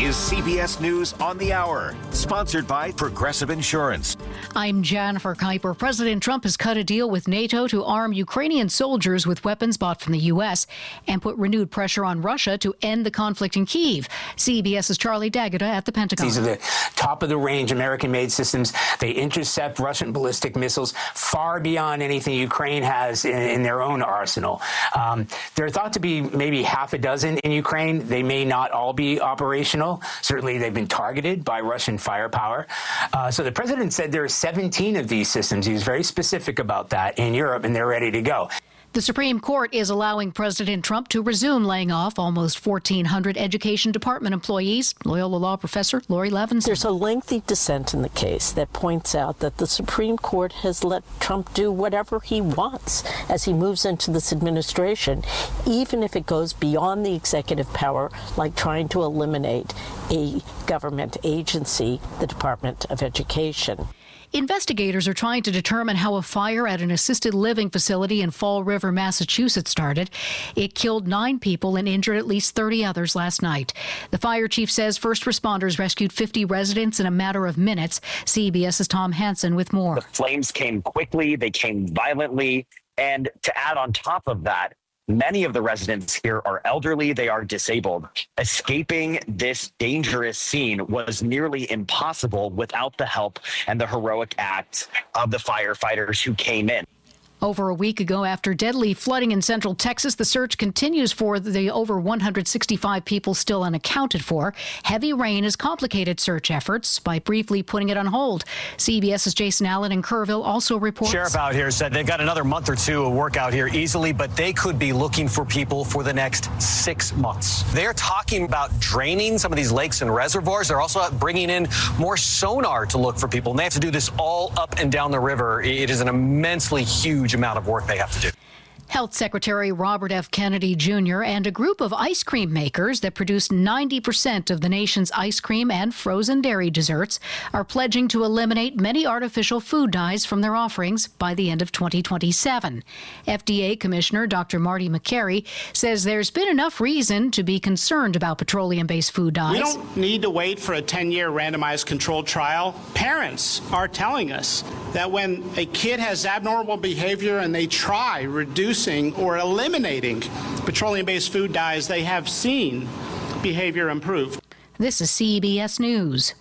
is CBS News on the Hour, sponsored by Progressive Insurance. I'm Jennifer Kuiper. President Trump has cut a deal with NATO to arm Ukrainian soldiers with weapons bought from the U.S. and put renewed pressure on Russia to end the conflict in Kyiv. CBS's Charlie D'Agata at the Pentagon. These are the top-of-the-range American-made systems. They intercept Russian ballistic missiles far beyond anything Ukraine has in their own arsenal. They're thought to be maybe half a dozen in Ukraine. They may not all be operational. Certainly, they've been targeted by Russian firepower. So the president said there are 17 of these systems. He was very specific about that in Europe, and they're ready to go. The Supreme Court is allowing President Trump to resume laying off almost 1,400 Education Department employees. Loyola Law professor Lori Levinson. There's a lengthy dissent in the case that points out that the Supreme Court has let Trump do whatever he wants as he moves into this administration, even if it goes beyond the executive power, like trying to eliminate a government agency, the Department of Education. Investigators are trying to determine how a fire at an assisted living facility in Fall River, Massachusetts started. It killed 9 people and injured at least 30 others last night. The fire chief says first responders rescued 50 residents in a matter of minutes. CBS's Tom Hansen with more. The flames came quickly, they came violently, and to add on top of that, many of the residents here are elderly, they are disabled. Escaping this dangerous scene was nearly impossible without the help and the heroic acts of the firefighters who came in. Over a week ago, after deadly flooding in central Texas, the search continues for the over 165 people still unaccounted for. Heavy rain has complicated search efforts by briefly putting it on hold. CBS's Jason Allen in Kerrville also reports. Sheriff out here said they've got another month or two of work out here easily, but they could be looking for people for the next 6 months. They're talking about draining some of these lakes and reservoirs. They're also bringing in more sonar to look for people, and they have to do this all up and down the river. It is an immensely huge amount of work they have to do. Health Secretary Robert F. Kennedy Jr. and a group of ice cream makers that produce 90% of the nation's ice cream and frozen dairy desserts are pledging to eliminate many artificial food dyes from their offerings by the end of 2027. FDA Commissioner Dr. Marty Makary says there's been enough reason to be concerned about petroleum-based food dyes. We don't need to wait for a 10-year randomized controlled trial. Parents are telling us that when a kid has abnormal behavior and they try reducing or eliminating petroleum-based food dyes, they have seen behavior improve. This is CBS News.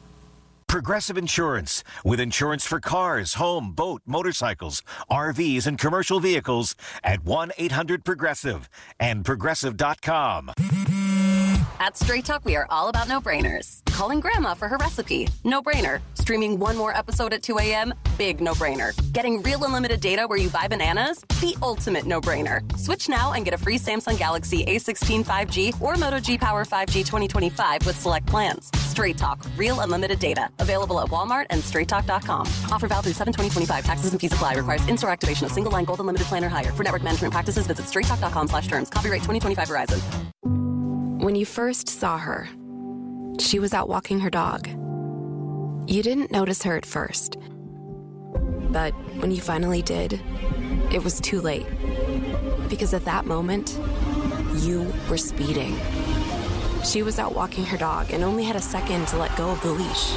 Progressive Insurance, with insurance for cars, home, boat, motorcycles, RVs, and commercial vehicles at 1-800-PROGRESSIVE and Progressive.com. At Straight Talk, we are all about no-brainers. Calling Grandma for her recipe, no-brainer. Streaming one more episode at 2 a.m., big no-brainer. Getting real unlimited data where you buy bananas, the ultimate no-brainer. Switch now and get a free Samsung Galaxy A16 5G or Moto G Power 5G 2025 with select plans. Straight Talk, real unlimited data. Available at Walmart and StraightTalk.com. Offer valid through 7/20/25. Taxes and fees apply. Requires in-store activation of single line gold unlimited plan or higher. For network management practices, visit StraightTalk.com/terms. Copyright 2025 Verizon. When you first saw her, she was out walking her dog. You didn't notice her at first. But when you finally did, it was too late. Because at that moment, you were speeding. She was out walking her dog and only had a second to let go of the leash.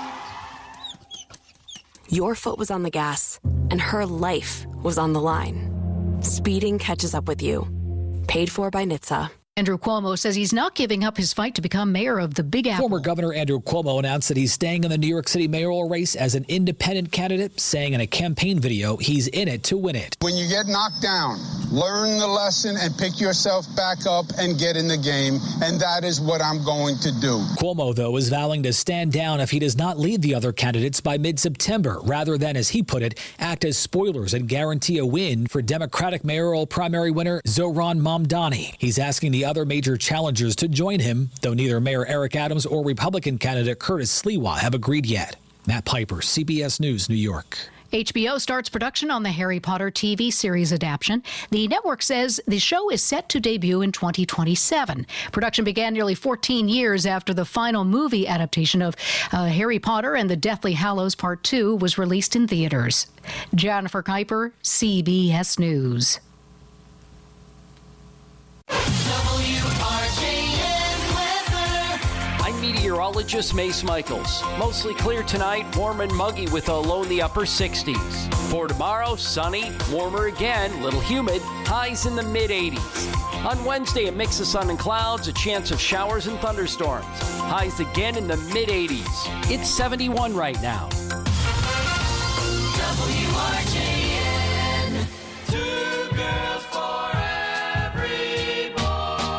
Your foot was on the gas, and her life was on the line. Speeding catches up with you. Paid for by NHTSA. Andrew Cuomo says he's not giving up his fight to become mayor of the Big Apple. Former Governor Andrew Cuomo announced that he's staying in the New York City mayoral race as an independent candidate, saying in a campaign video he's in it to win it. When you get knocked down, learn the lesson and pick yourself back up and get in the game, and that is what I'm going to do. Cuomo, though, is vowing to stand down if he does not lead the other candidates by mid-September, rather than, as he put it, act as spoilers and guarantee a win for Democratic mayoral primary winner Zohran Mamdani. He's asking the other major challengers to join him, though neither Mayor Eric Adams or Republican candidate Curtis Sliwa have agreed yet. Matt Piper, CBS News, New York. HBO starts production on the Harry Potter TV series adaptation. The network says the show is set to debut in 2027. Production began nearly 14 years after the final movie adaptation of Harry Potter and the Deathly Hallows Part 2 was released in theaters. Jennifer Kuiper, CBS News. meteorologist Mace Michaels. Mostly clear tonight, warm and muggy with a low in the upper 60s. For tomorrow, sunny, warmer again, little humid, highs in the mid-80s. On Wednesday, a mix of sun and clouds, a chance of showers and thunderstorms. Highs again in the mid-80s. It's 71 right now. WRJN. Two girls for every boy.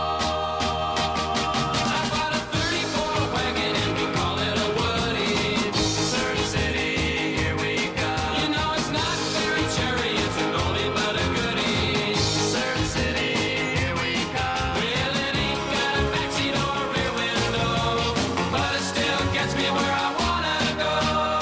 I bought a 34 wagon and we call it a Woody. Surf City, here we go. You know it's not very cherry, it's an oldie but a goodie. Surf City, here we go. Well, it ain't got a backseat or a rear window, but it still gets me where I wanna go.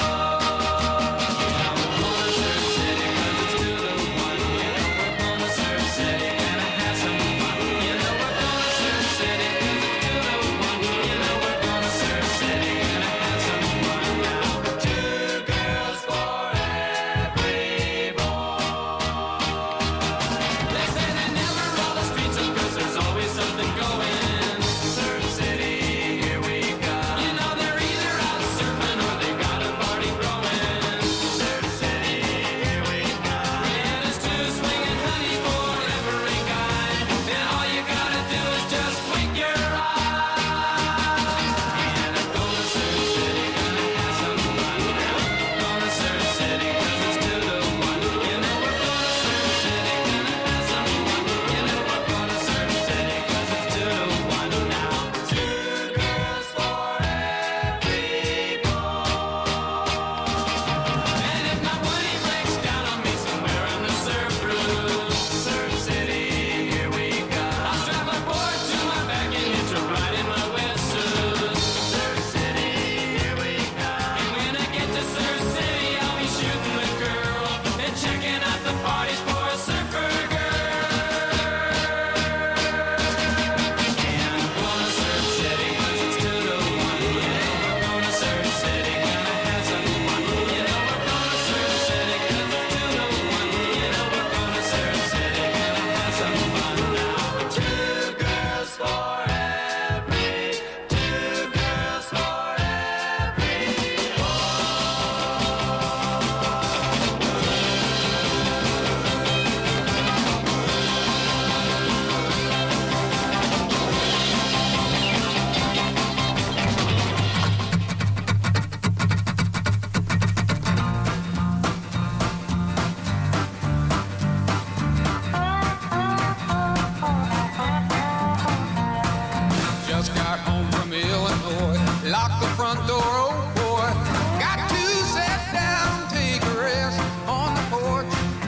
Just got home from Illinois, locked the front door, oh boy. Got to sit down, take a rest on the porch.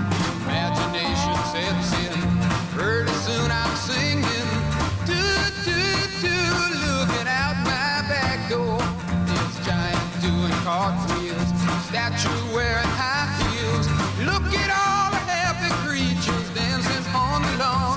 Imagination sets in, pretty soon I'm singing. Do, do, do, looking out my back door. It's giant doing cartwheels, statue wearing high heels. Look at all the happy creatures dancing on the lawn.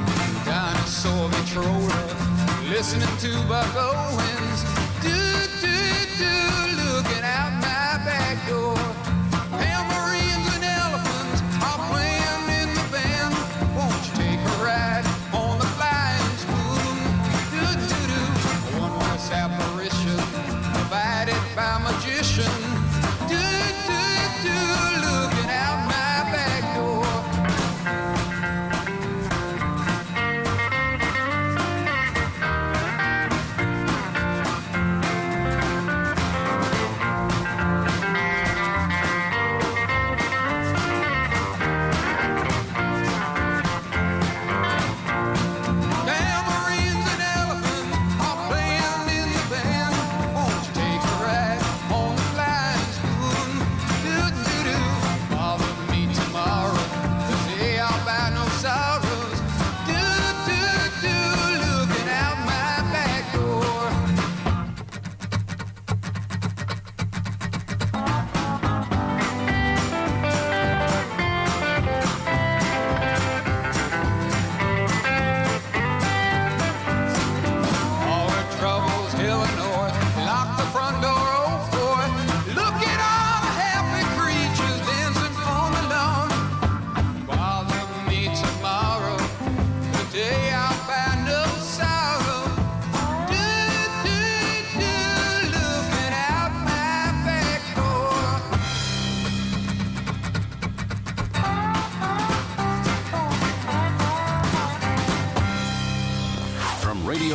Dinosaur controller, listening to Buck Owens. Do, do, do, looking out my back door. Tambourines and elephants are playing in the band. Won't you take a ride on the flying spoon? Do, do, do, one voice apparition provided by magician. Do, do, do, looking out my back door.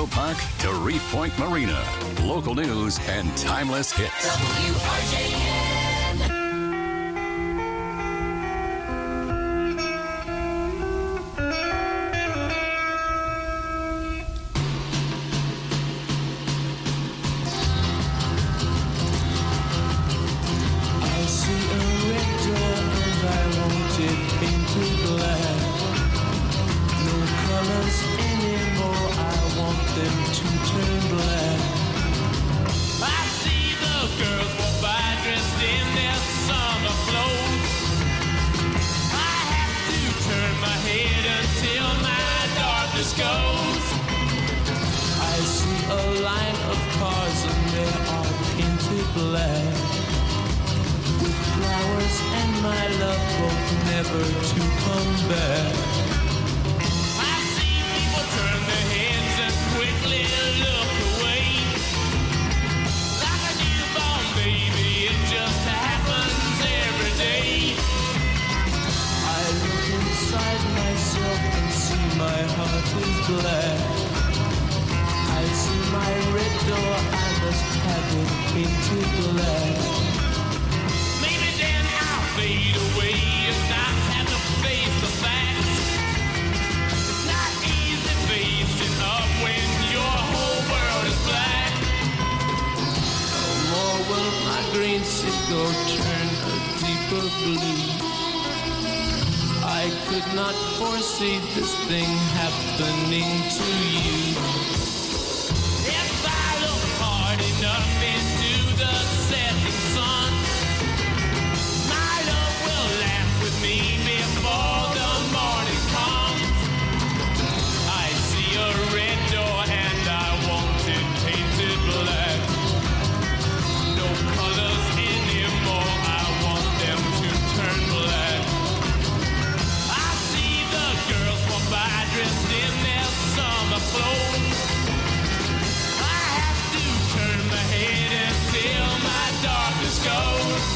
Metro Park to Reef Point Marina. Local news and timeless hits. I see a red door and I want it painted black. No colors anymore, I want them to turn black. I see the girls walk by dressed in their summer clothes. I have to turn my head until my darkness goes. I see a line of cars and they are painted black. With flowers and my love both never to come back. I see people turn their heads and quickly look away. Like a newborn baby, it just happens every day. I look inside myself and see my heart is black. I see my red door, I must have it painted black. Maybe then I'll fade away if I have to face the facts. It's not easy facing up when your whole world is black. No more will my green seagull turn a deeper blue. I could not foresee this thing happening to you. If I look hard enough into the setting sun, my love will laugh with me before the morning comes. I see a red door and I want it painted black. No colors anymore, I want them to turn black. I see the girls walk by dressed in their summer clothes. I have to turn my head until my darkness goes.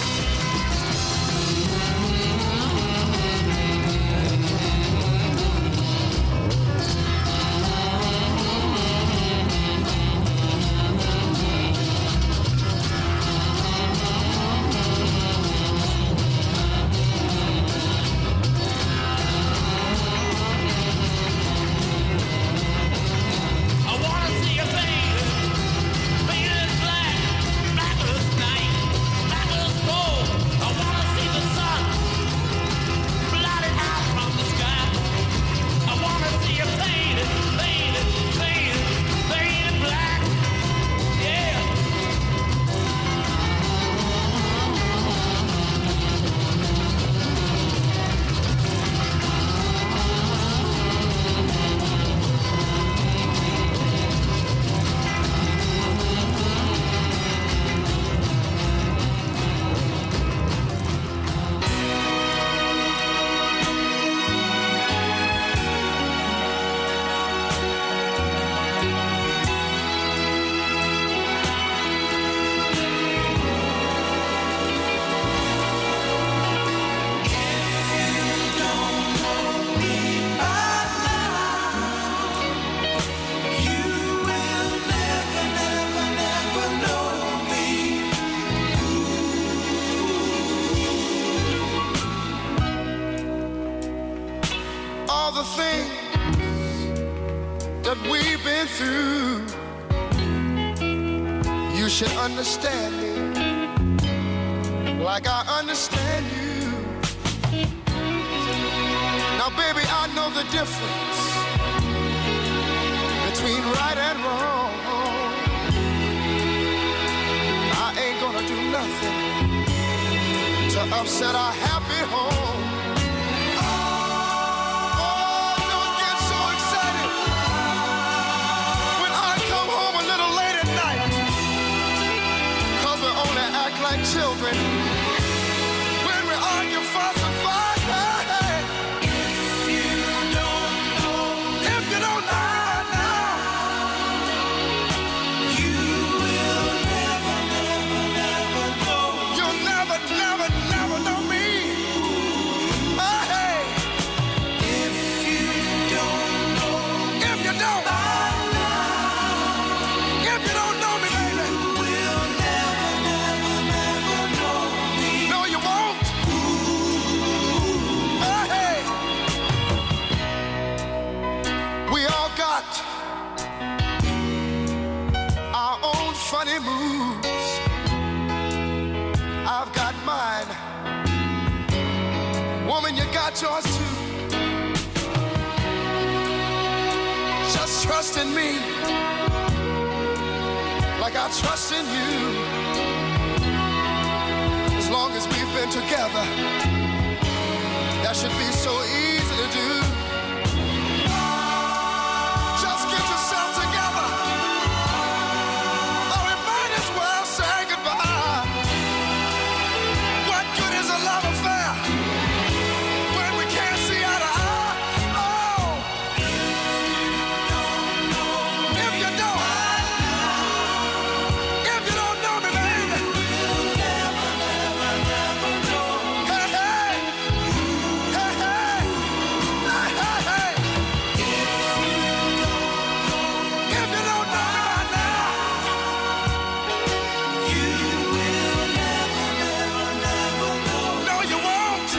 I wanna see a painted black, black as night, black as gold. I wanna see the sun blotted out from the sky. I wanna see a painted black, yeah. All the things that we've been through, you should understand me like I understand you. Now, baby, I know the difference between right and wrong. I ain't gonna do nothing to upset our happy home. Like children, when we argue, fuss and fight. If you don't know now, you will never know. You'll never know me. got yours too. Just trust in me like I trust in you. As long as we've been together, that should be so easy to do. Just get yourself together, or we might as well say goodbye. What good is a love affair when we can't see eye to eye? Oh, if you don't know me, baby, you'll never, never, never know. Hey, hey, hey, hey, hey, hey, hey. If you don't know me by now, you will never, never, never know. No, you won't.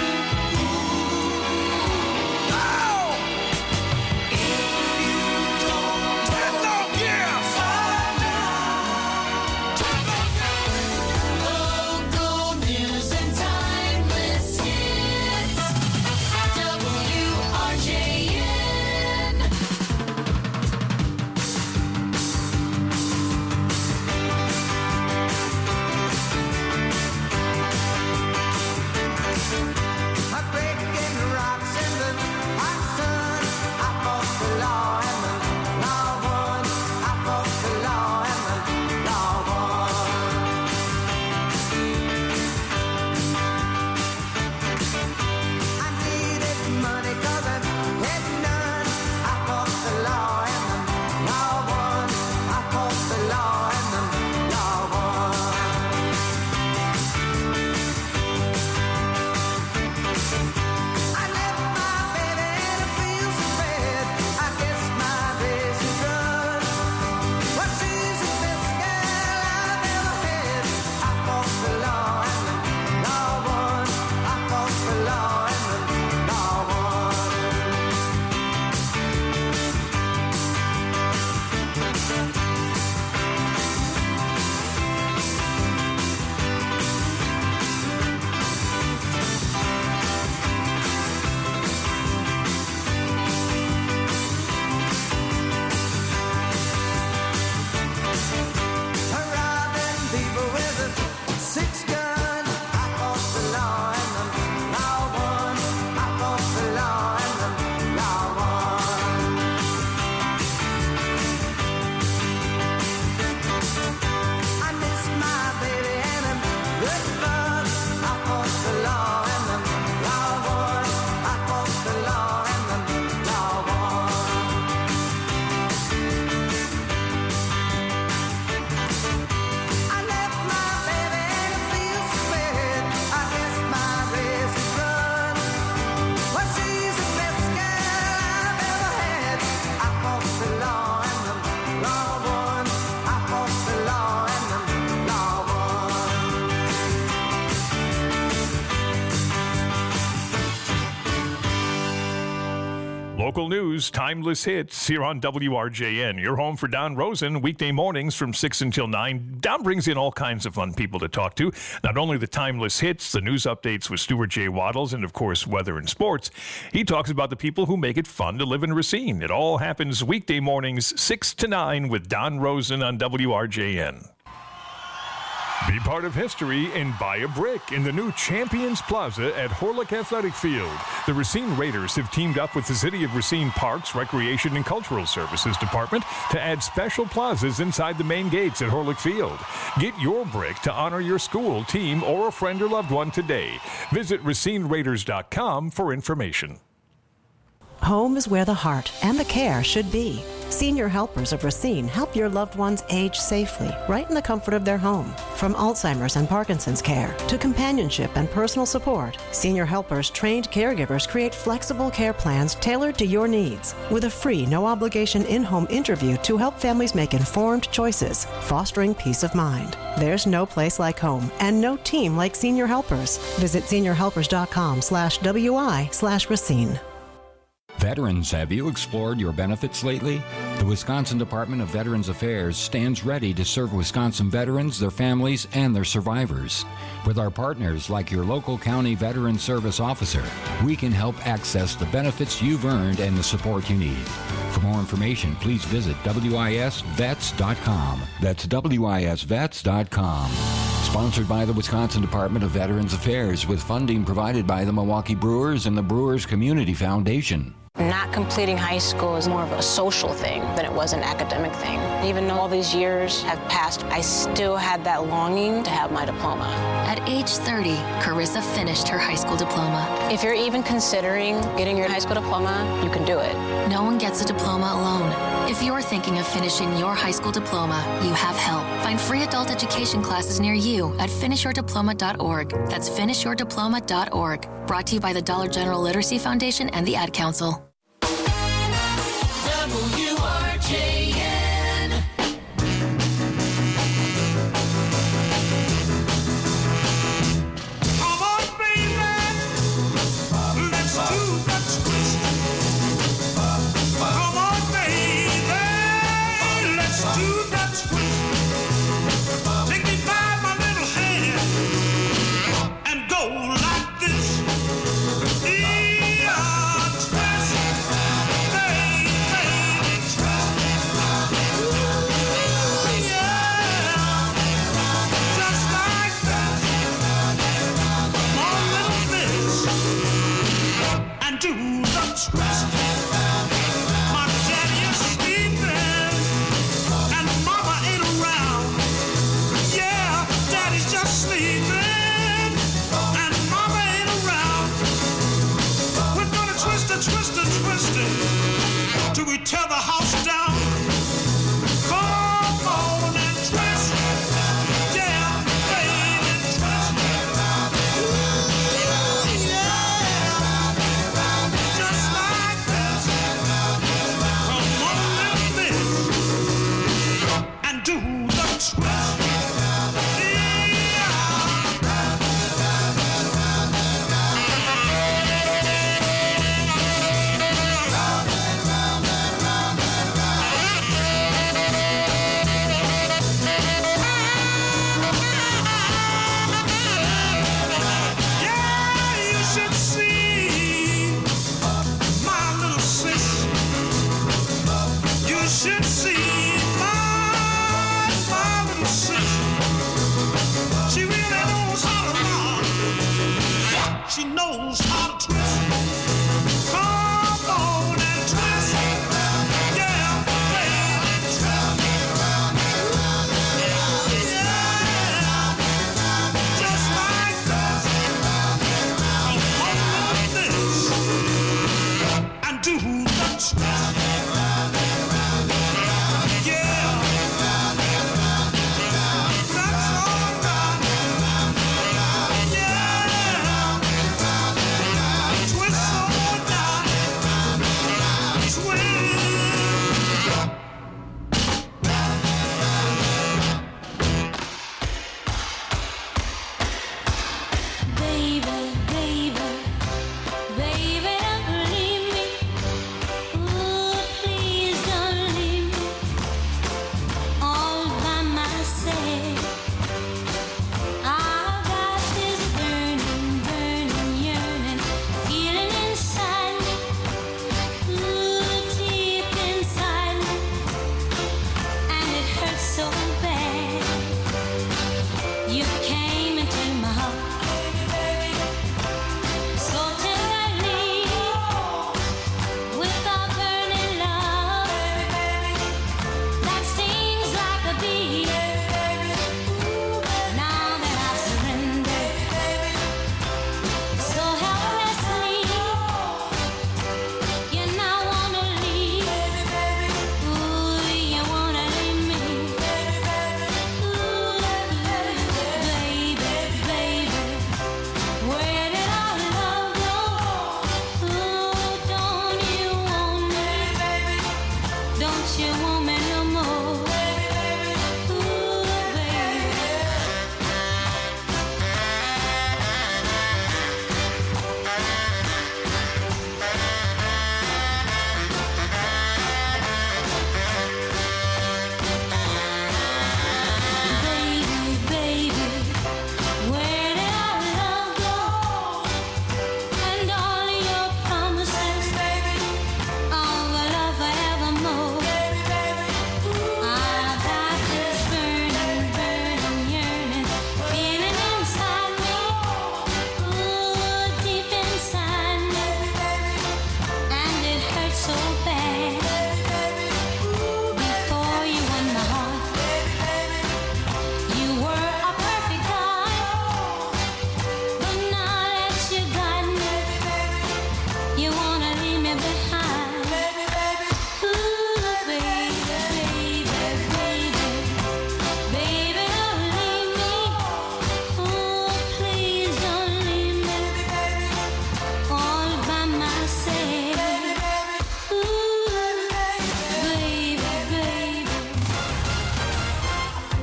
No. If you don't 10 long years. 10 long years. Local news and timeless hits. WRJN. I'm breaking rocks in the hot sun. I fought the law and the law won. I fought the law and the law won. I needed money 'cause I had none. I fought the law and the law won. I fought the law and the law won. I left my baby and it feels so bad. I guess my days are done. But she's the best girl I've ever had. I fought the law and the law won. I fought the law and the law won. Robbing people with a 6-gun. I fought the law and the law won. I fought the law and the law won. I miss my baby and I'm good fun. I fought the law and the law won. I fought the law and the law won. I left my baby and it feels so bad. I guess my race is run. Well, she's the best girl I've ever had. I fought the law and the law won. I fought the law and the law won. Local news, timeless hits here on WRJN. Your home for Don Rosen, weekday mornings from 6 until 9. Don brings in all kinds of fun people to talk to. Not only the timeless hits, the news updates with Stuart J. Waddles, and of course, weather and sports. He talks about the people who make it fun to live in Racine. It all happens weekday mornings, 6 to 9 with Don Rosen on WRJN. Be part of history and buy a brick in the new Champions Plaza at Horlick Athletic Field. The Racine Raiders have teamed up with the City of Racine Parks, Recreation, and Cultural Services Department to add special plazas inside the main gates at Horlick Field. Get your brick to honor your school, team, or a friend or loved one today. Visit RacineRaiders.com for information. Home is where the heart and the care should be. Senior Helpers of Racine help your loved ones age safely, right in the comfort of their home. From Alzheimer's and Parkinson's care to companionship and personal support, Senior Helpers trained caregivers create flexible care plans tailored to your needs, with a free, no-obligation in-home interview to help families make informed choices, fostering peace of mind. There's no place like home and no team like Senior Helpers. Visit seniorhelpers.com/WI/Racine. Veterans, have you explored your benefits lately? The Wisconsin Department of Veterans Affairs stands ready to serve Wisconsin veterans, their families, and their survivors. With our partners like your local county veteran service officer, we can help access the benefits you've earned and the support you need. For more information, please visit wisvets.com. That's wisvets.com. Sponsored by the Wisconsin Department of Veterans Affairs with funding provided by the Milwaukee Brewers and the Brewers Community Foundation. Not completing high school is more of a social thing than it was an academic thing. Even though all these years have passed, I still had that longing to have my diploma. At age 30, Carissa finished her high school diploma. If you're even considering getting your high school diploma, you can do it. No one gets a diploma alone. If you're thinking of finishing your high school diploma, you have help. Find free adult education classes near you at finishyourdiploma.org. That's finishyourdiploma.org. Brought to you by the Dollar General Literacy Foundation and the Ad Council. WRJN. Come on, baby, let's do the twist. Come on, baby, let's do the twist. Take me by my little hand and go like this. Do the twist. My daddy is sleeping and mama ain't around. Yeah, daddy's just sleeping and mama ain't around. We're gonna twist it till we tear the house down. Come on and twist. Yeah, baby, twist. Do the twist. Yeah, you should see my little sis. You should see she really knows how to rock. She knows how to twist. Come on and twist. Yeah, baby, twist. Yeah, just like that. Come on this and do the twist. Baby, don't leave me. Ooh, please.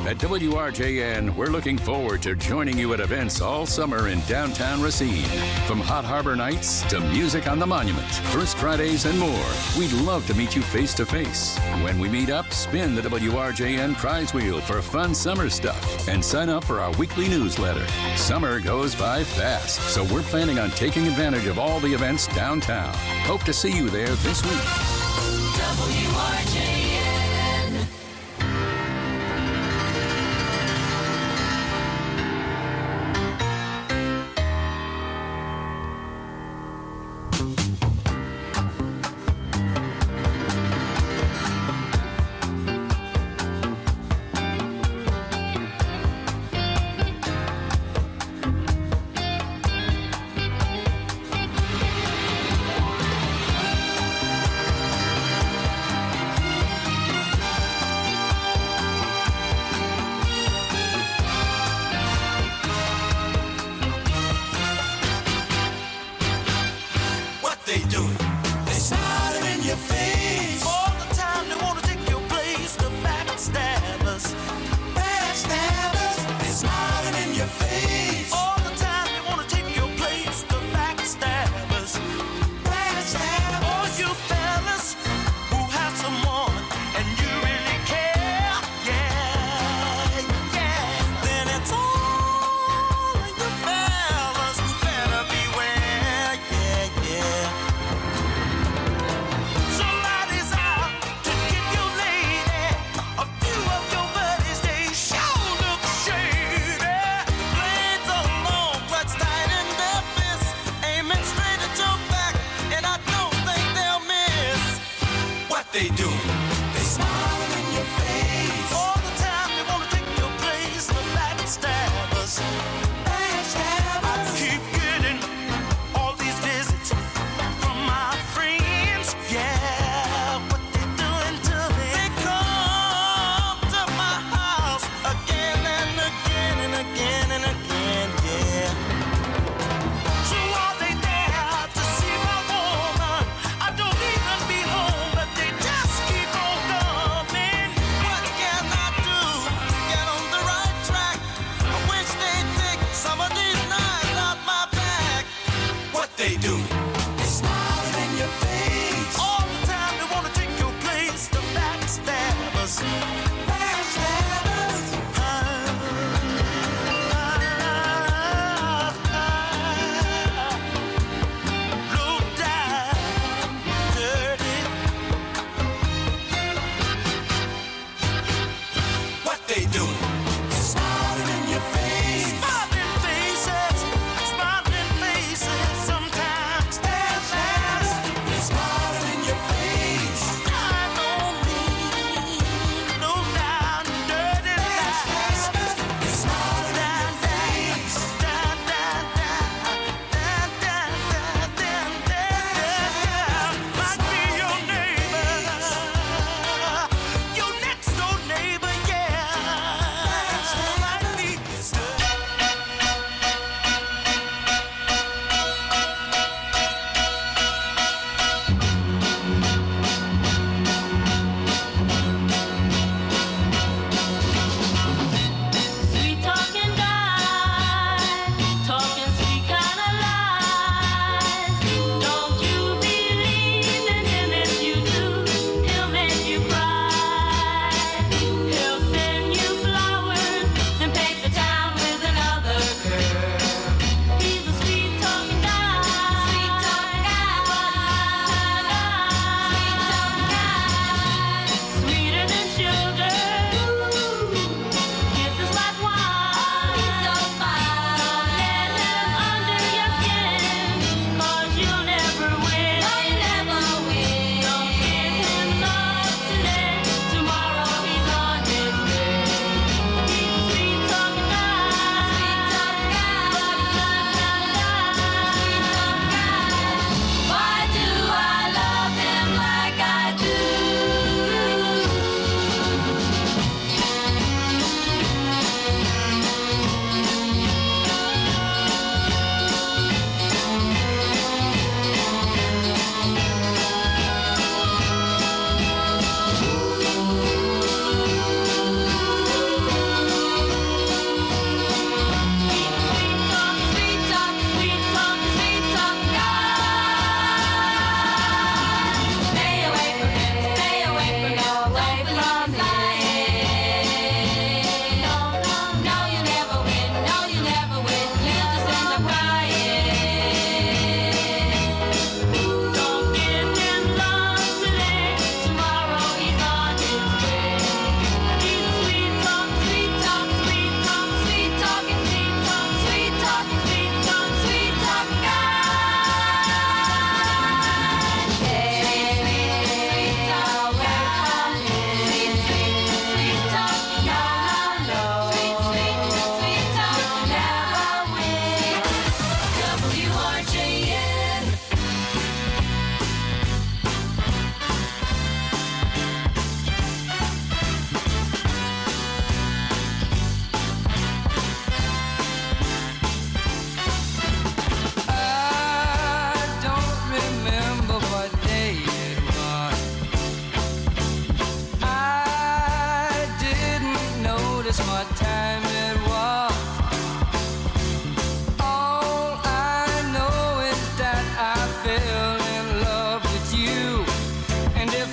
At WRJN, we're looking forward to joining you at events all summer in downtown Racine. From Hot Harbor Nights to music on the Monument, First Fridays, and more. We'd love to meet you face to face. When we meet up, spin the WRJN prize wheel for fun summer stuff and sign up for our weekly newsletter. Summer goes by fast, so we're planning on taking advantage of all the events downtown. Hope to see you there this week. WRJN. They doing? They smiling in your face all the time. They wanna take your place. The backstabbers, backstabbers. They smiling in your face all the time. They wanna take your place. The backstabbers, backstabbers. All you fellas who have someone and you really care, yeah, yeah. Then it's all of you fellas who better beware, yeah, yeah. Somebody's out to get your lady. A few of your buddies, they sure look shady. Blades are long, clutched tight in their fists, aiming straight at your back, and I don't think they'll miss. What they do? They smiling in your face all the time. They wanna take your place. The backstabbers, backstabbers. I keep getting all these visits from my friends, yeah. What they doing to me? They come to my house again and again and again and again, yeah. So are they there to see my woman? I don't even be home, but they just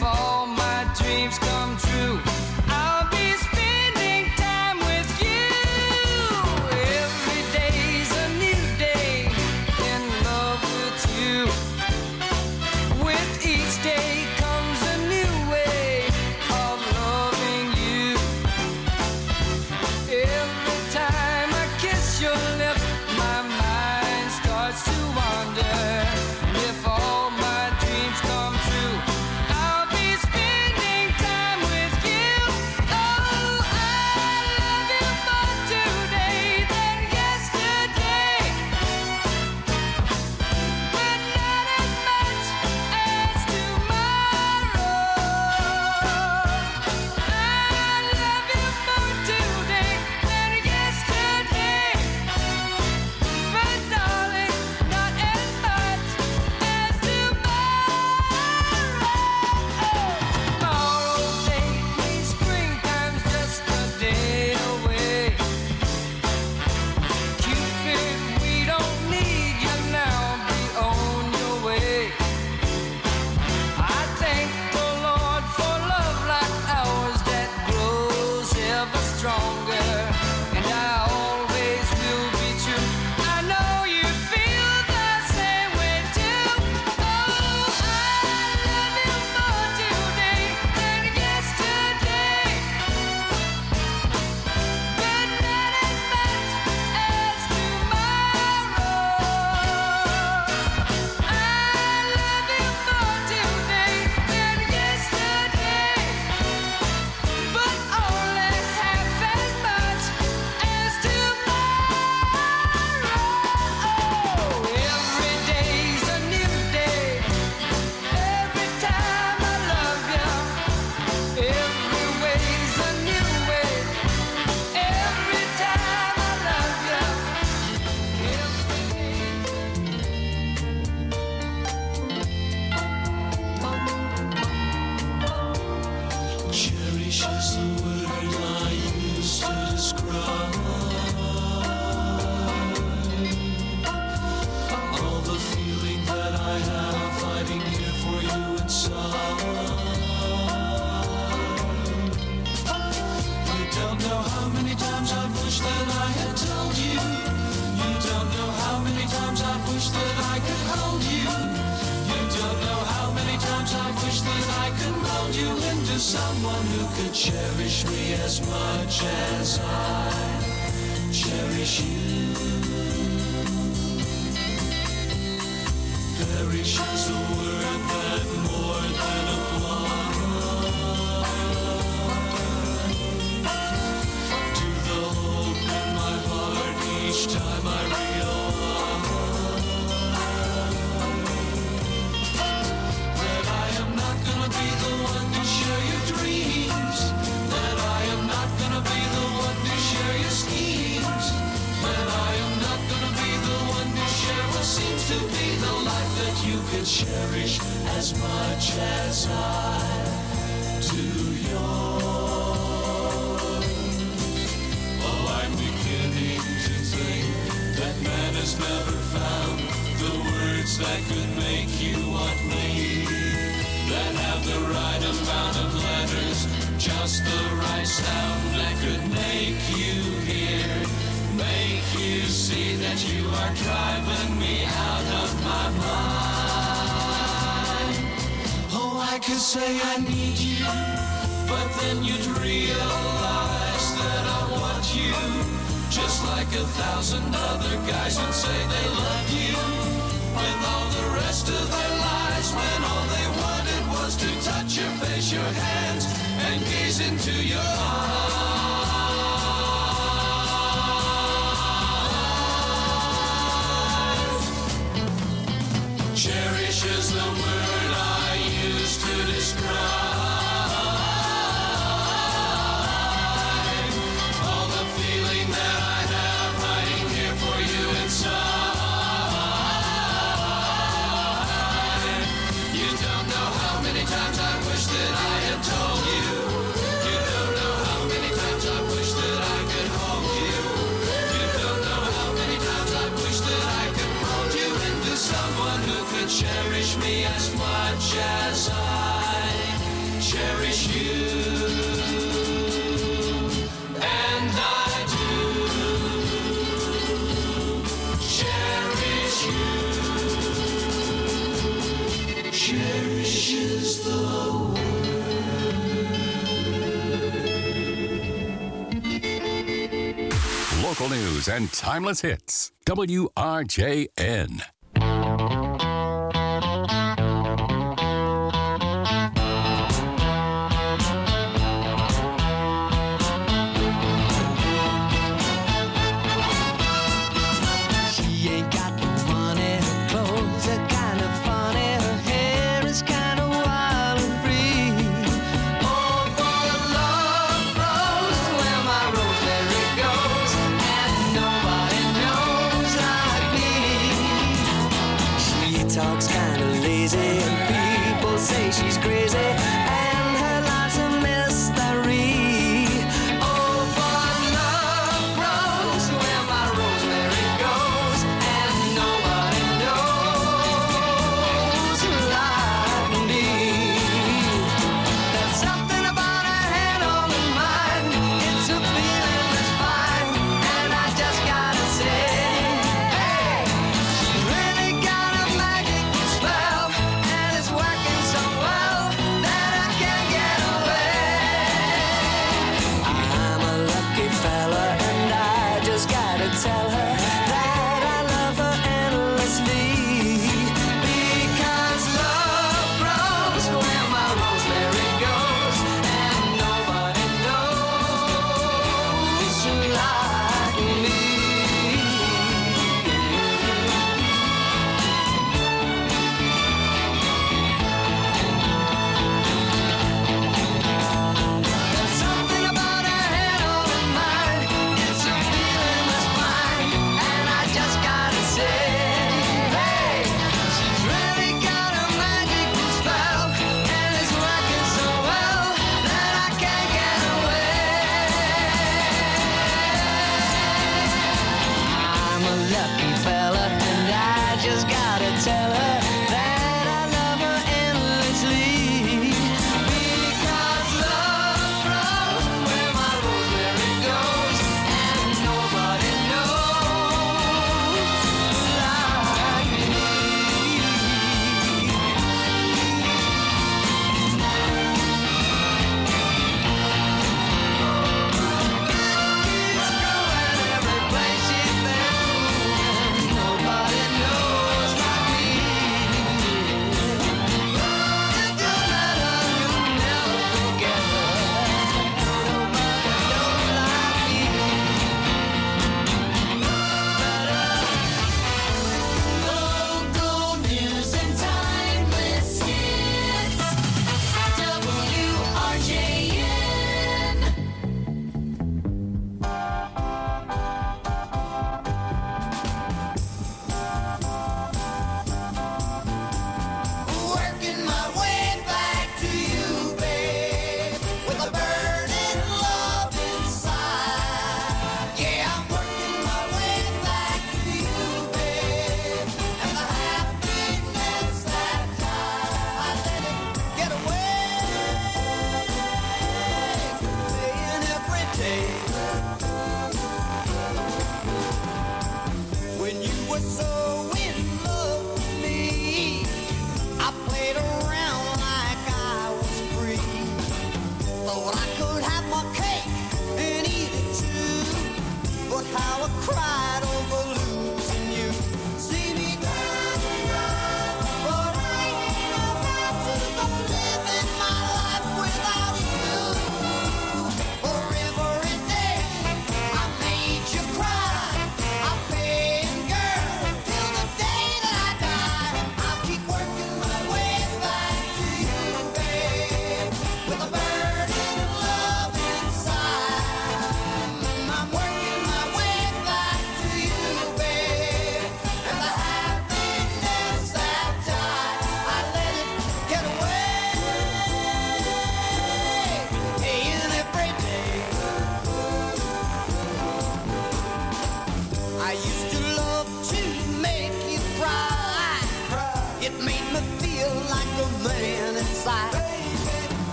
if all my dreams come true, I'll be spending time with you. Every day's a new day in love with you. With each day comes a new way of loving you. Every time I kiss your lips, my mind starts to wander. And if all my dreams come true, I'll be spending time with you. Oh, I love you more today than yesterday, but not as much as tomorrow. I love you more today than yesterday, but darling, not as much as tomorrow. Tomorrow day means springtime's just a day away. Cupid, we don't need you now, be on your way. I thank the Lord for love like ours that grows ever stronger, and I always will be true. I know you feel the same way too. Oh, I love you more today than yesterday, but not as much as tomorrow. I love you more today than yesterday, but only half as much as tomorrow. Every day's a new day. Every time I love you, every way's a new way. Every time I love you, Cherish is the word I use to describe all the feeling that I have hiding here for you inside. You don't know how many times I've wished that I had told you. You don't know how many times I've wished that I could hold you. You don't know how many times I've wished that I could mold you into someone who could cherish me as much as I cherish you. Perish is a word that more than applies to the hope in my heart each time I realize that I am not gonna be the one to share your dreams, that I am not gonna be the one to share your schemes, that I am not gonna be the one to share what seems to be the life that you could cherish as much as I do yours. Oh, I'm beginning to think that man has never found the words that could make you want me, that have the right amount of letters, just the right sound that could make you hear, make you see that you are driving me out of my mind. Oh, I could say I need you, but then you'd realize that I want you, just like 1,000 other guys would say they love you, with all the rest of their lives, when all they wanted was to touch your face, your hands, and gaze into your eyes. Cherish is the word I use to describe all the feeling that I have hiding here for you inside. You don't know how many times I wish that I had told you. You don't know how many times I wish that I could hold you. You don't know how many times I wish that I could mold you into someone who could cherish me as much as I cherish you, and I do cherish you. Cherish is the Local news and timeless hits. WRJN. She ain't got no money, her clothes are kind of funny, her hair is kind of wild and free. Oh, for the love grows where my rosemary goes, and nobody knows like me. She talks kind of lazy, and people say she's crazy, and her life's a mystery. Oh, for love grows where my rosemary goes, and nobody knows like me. There's something about her head on her mind. It's a feeling that's fine, and I just gotta say, hey, she's really got a magical spell, and it's working so well that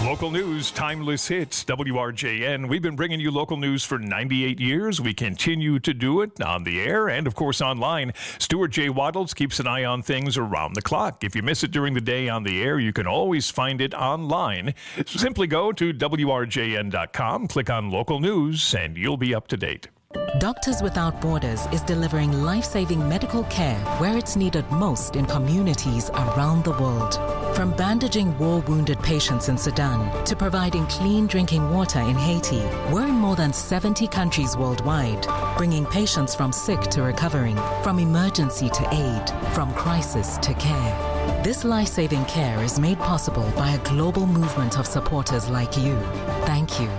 Local news, timeless hits, WRJN. We've been bringing you local news for 98 years. We continue to do it on the air and, of course, online. Stuart J. Waddles keeps an eye on things around the clock. If you miss it during the day on the air, you can always find it online. Simply go to WRJN.com, click on local news, and you'll be up to date. Doctors Without Borders is delivering life-saving medical care where it's needed most in communities around the world. From bandaging war-wounded patients in Sudan to providing clean drinking water in Haiti, we're in more than 70 countries worldwide, bringing patients from sick to recovering, from emergency to aid, from crisis to care. This life-saving care is made possible by a global movement of supporters like you. Thank you.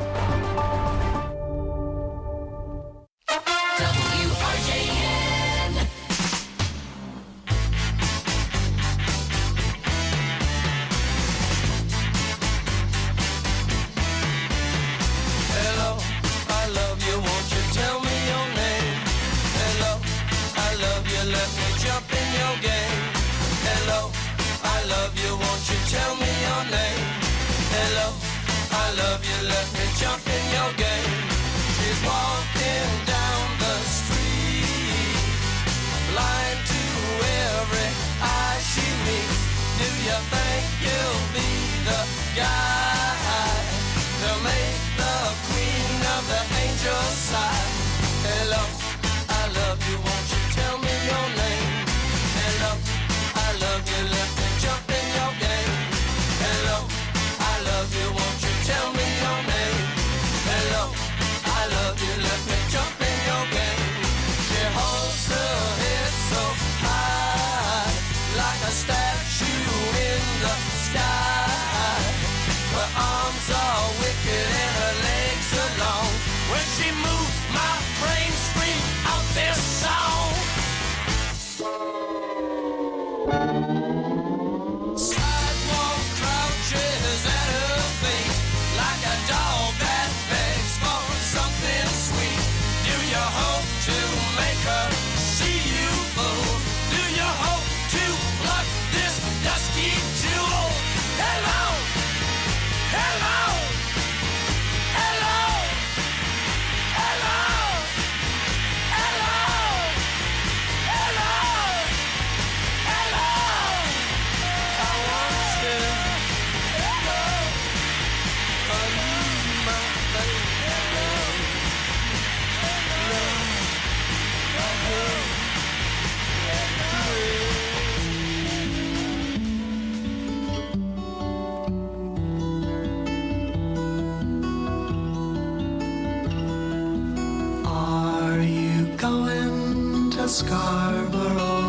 Scarborough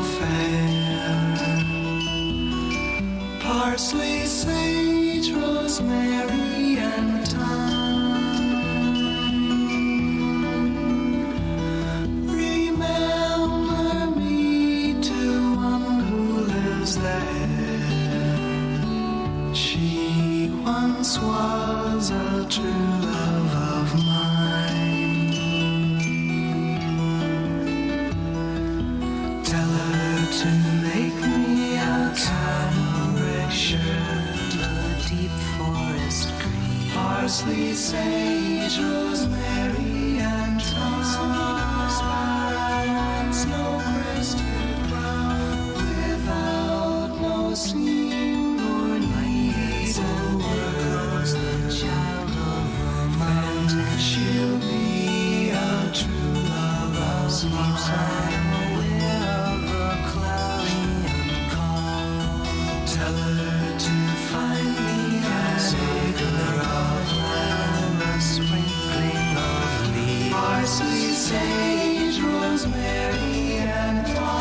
Fair. Parsley, sage, rosemary, and thyme. Remember me to one who lives there. She once was a true love of mine. To make me a cambric shirt, a deep forest green, parsley, sage, rosemary, and thyme, snow-crested brown, without no seam or need or words, the child of romance. She'll be a true love of mine. Tell her to find me an acre of land, a sprinkling of leaves, parsley, sage, rosemary, and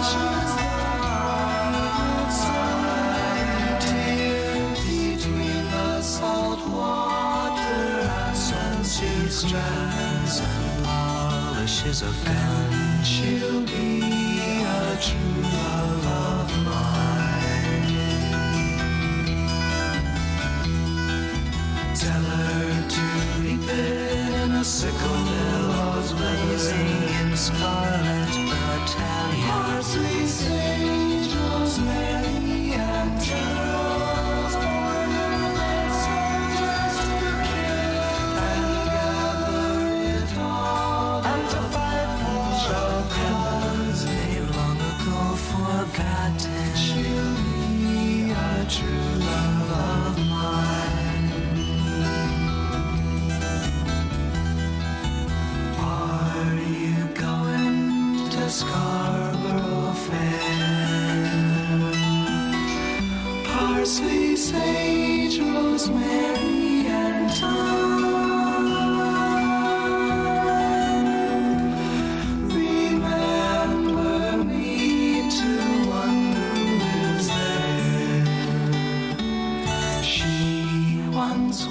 thyme. Between the salt water and she strands and polishes a gun, she'll be a true love of mine. Tell her to reap it in a sickle, billows blazing in scarlet battalion. Parsley, sage, rosemary, and thyme.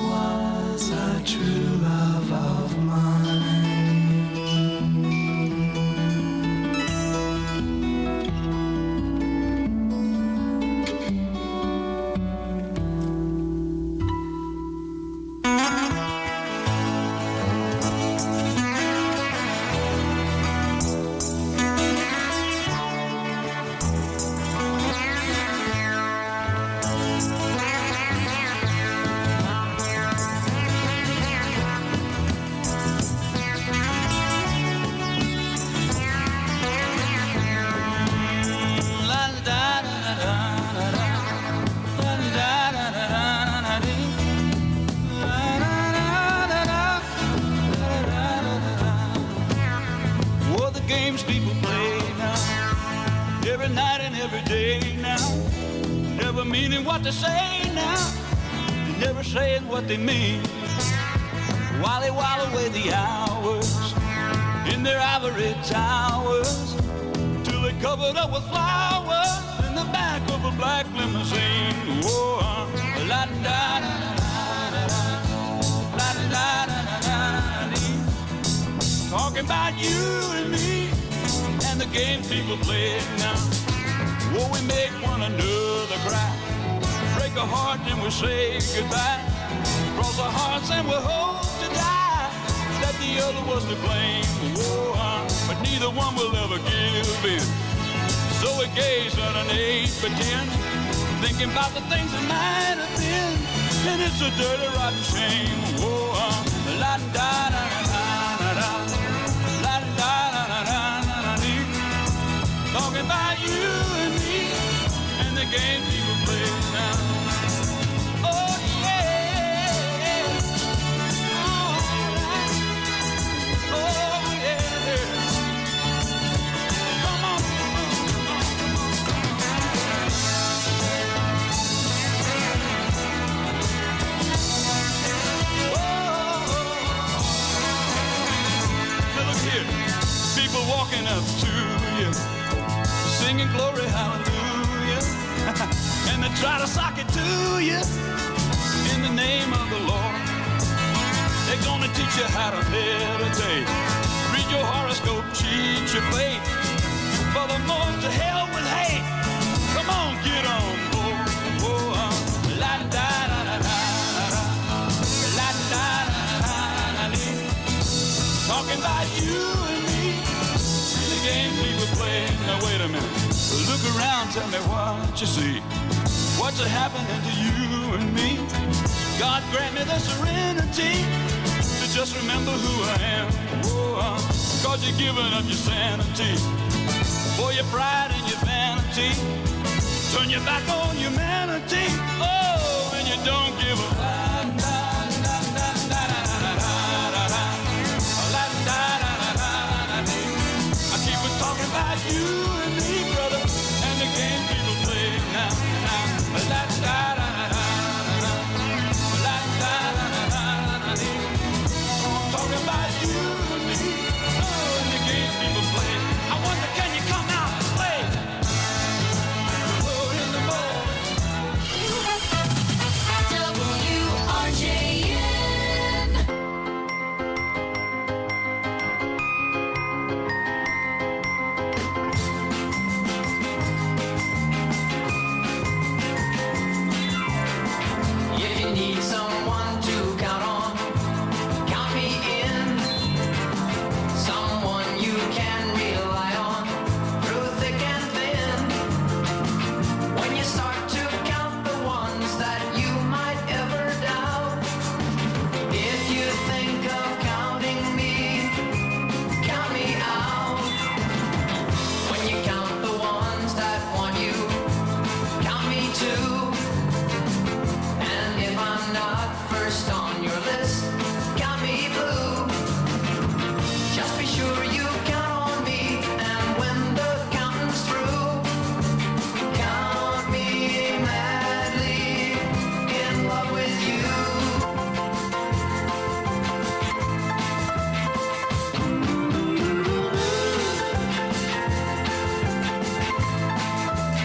was a true love of mine. What the games people play now, every night and every day now, never meaning what they say now, never saying what they mean. While they while away the hours in their ivory towers, till they covered up with flowers in the back of a black limousine. Whoa, la da da da da da da da dee. Talking about you and me and the games people play now. Whoa, we make one another cry, break a heart and we say goodbye, cross our hearts and we hope to die that the other was to blame. Whoa, but neither one will ever give in. So we gaze underneath, pretend, thinking about the things that might have been, and it's a dirty, rotten shame. Whoa, la da da da da da, la da da da da da dee. Talking about you and me and the game people play now. Oh yeah, alright. Oh yeah, come on. Now look here, people walking up to you, singing glory hallelujah, and they try to sock it to you in the name of the Lord. They're gonna teach you how to meditate, read your horoscope, cheat your fate, furthermore to hell with hate. Come on, get on board. Whoa, la da da da da da, la da da da da dee. Talking about you and me, the game people play. Now wait a minute, look around, tell me what you see. What's happening to you and me? God grant me the serenity to just remember who I am. Whoa, cause you're giving up your sanity for your pride and your vanity. Turn your back on humanity. Oh, and you don't give a I keep on talking about you and me, brother, and the game people play now. La da da da da da, la da da da da dee. Talking about you and me, oh, and the game people play. I wonder, can you come out and play? Oh, in the If you need someone to count on, count me in. Someone you can rely on through thick and thin. When you start to count the ones that you might ever doubt, if you think of counting me, count me out. When you count the ones that want you, count me too. And if I'm not first on your list, count me blue. Just be sure you count on me, and when the counting's through, count me madly in love with you.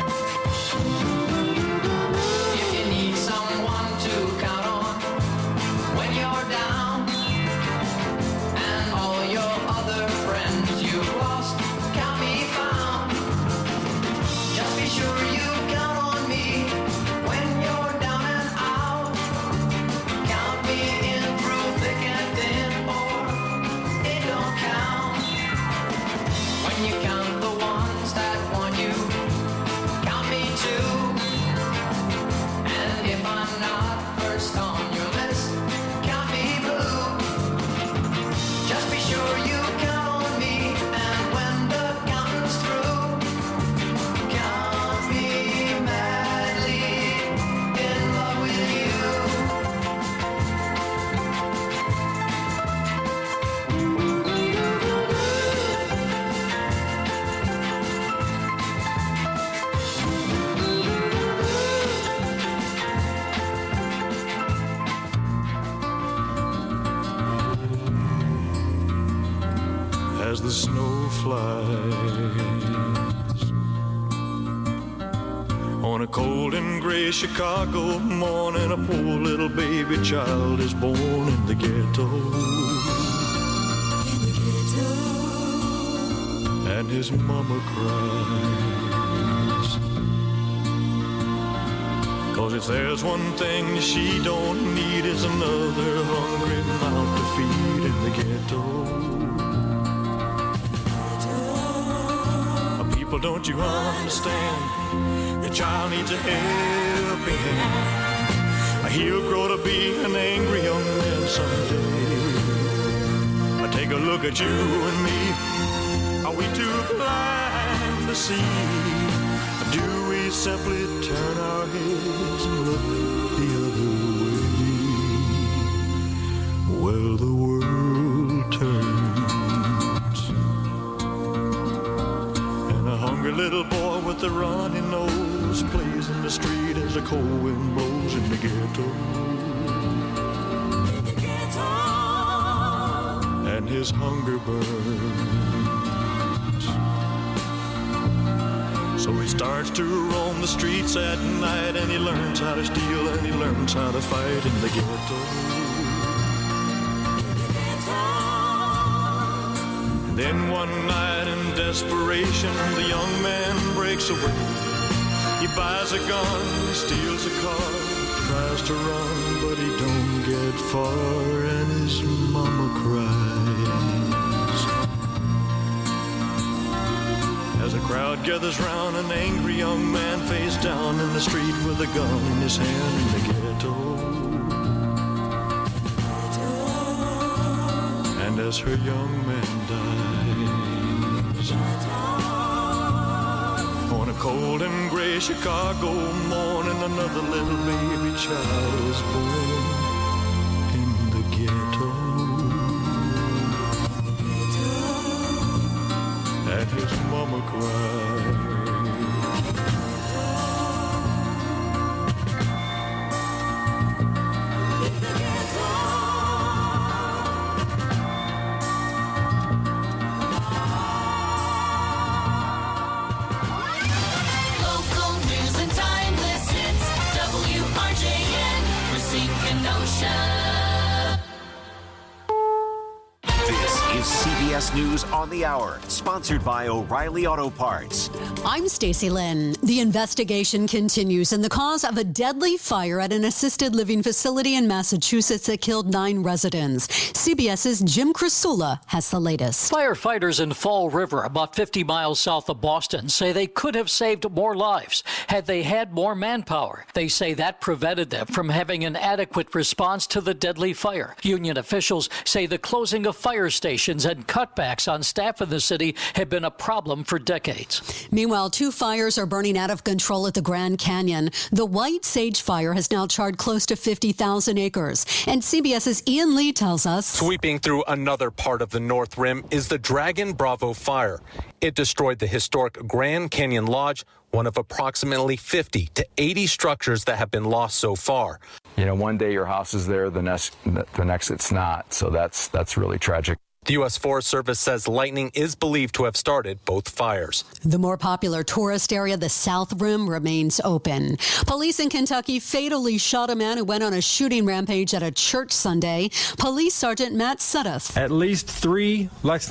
If you need someone to count on, as the snow flies. On a cold and gray Chicago morning, a poor little baby child is born in the ghetto. And his mama cries. 'Cause if there's one thing she don't need, is another hungry mouth to feed in the ghetto. People, don't you understand? The child needs a helping hand. He'll grow to be an angry young man someday. Take a look at you and me. Are we too blind to see? Do we simply turn our heads and look the other way? Well, the world turns, and a hungry little boy with a runny nose plays in the street as the cold wind blows in the ghetto. And his hunger burns. So he starts to roam the streets at night, and he learns how to steal, and he learns how to fight in the ghetto. And then one night in desperation, the young man breaks away. He buys a gun, he steals a car, tries to run, but he don't get far, and his mama cries. As a crowd gathers round, an angry young man face down in the street with a gun in his hand in the ghetto. And as her young man dies, on a cold and gray Chicago morning, another little baby child is born in the ghetto. And his mama cried. Local news and timeless hits. WRJN, Racine, Kenosha. This is CBS News on the Hour, sponsored by O'Reilly Auto Parts. I'm Stacey Lynn. The investigation continues in the cause of a deadly fire at an assisted living facility in Massachusetts that killed 9 residents. CBS's Jim Crisula has the latest. Firefighters in Fall River, about 50 miles south of Boston, say they could have saved more lives had they had more manpower. They say that prevented them from having an adequate response to the deadly fire. Union officials say the closing of fire stations and cutbacks on staff in the city have been a problem for decades. Meanwhile, 2 fires are burning out of control at the Grand Canyon. The White Sage Fire has now charred close to 50,000 acres. And CBS's Ian Lee tells us. Sweeping through another part of the North Rim is the Dragon Bravo fire. It destroyed the historic Grand Canyon Lodge, one of approximately 50 to 80 structures that have been lost so far. You know, one day your house is there, the next it's not. So that's really tragic. The U.S. Forest Service says lightning is believed to have started both fires. The more popular tourist area, the South Rim, remains open. Police in Kentucky fatally shot a man who went on a shooting rampage at a church Sunday. Police Sergeant Matt Suddeth. At least 3 Lexington